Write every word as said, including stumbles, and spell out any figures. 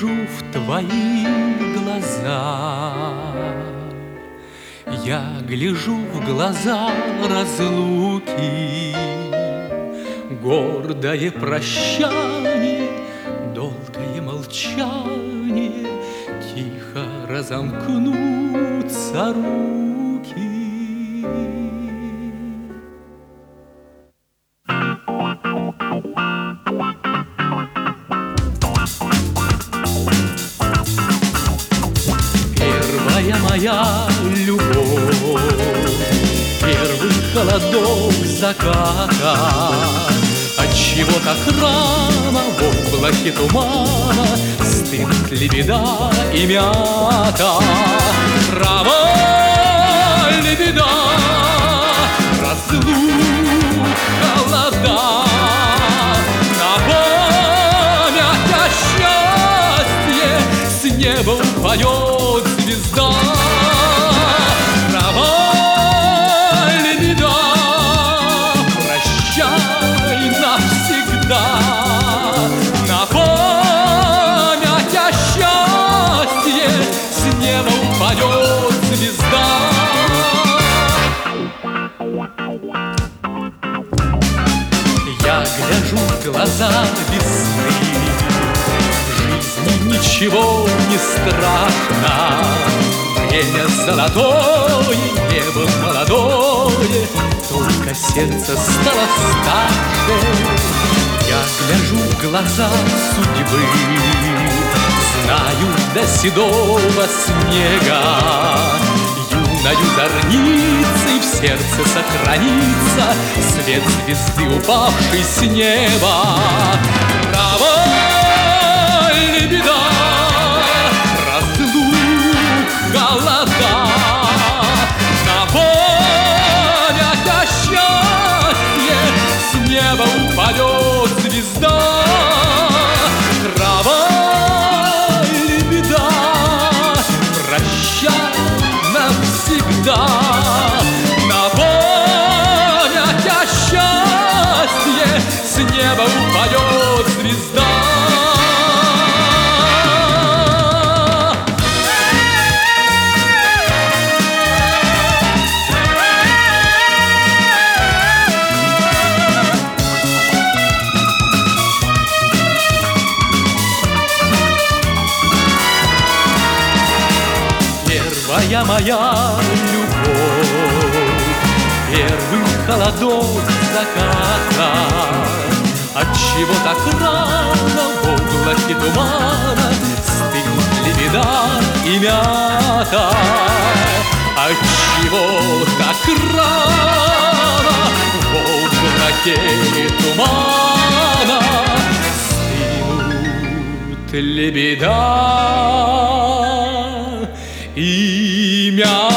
гляжу в твои глаза, я гляжу в глаза разлуки. Гордое прощание, долгое молчание, тихо разомкнутся руки. Первая моя любовь, первый холодок заката, отчего так рано в облаке тумана стынут лебеда и мята. Трава, лебеда, разлук, холода, на память о счастье с неба упадет звезда. Трава, лебеда, прощай навсегда, на память о счастье с неба упадет звезда. Я гляжу в глаза весны, в жизни ничего не страшно. Время золотое, небо молодое, только сердце стало старше. Я гляжу в глаза судьбы, знаю до седого снега. Юною зорницей в сердце сохранится свет звезды, упавшей с неба. Трава, лебеда, разлук, холода, на память о счастье с неба упадет звезда. Трава, лебеда, прощай навсегда, на память о счастье с неба упадет звезда. Первая моя любовь, первый холодок заката, отчего так рано в облаке тумана стынут лебеда и мята. Отчего так рано в облаке тумана стынут лебеда и мята.